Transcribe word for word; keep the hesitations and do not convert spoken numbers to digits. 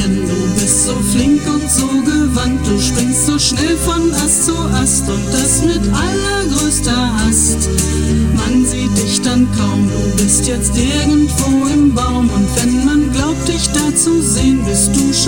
denn du bist so flink und so gewandt. Du springst so schnell von Ast zu Ast und das mit allergrößter Hast. Man sieht dich dann kaum, du bist jetzt irgendwo im Baum, und wenn man glaubt, dich da zu sehen, bist du schon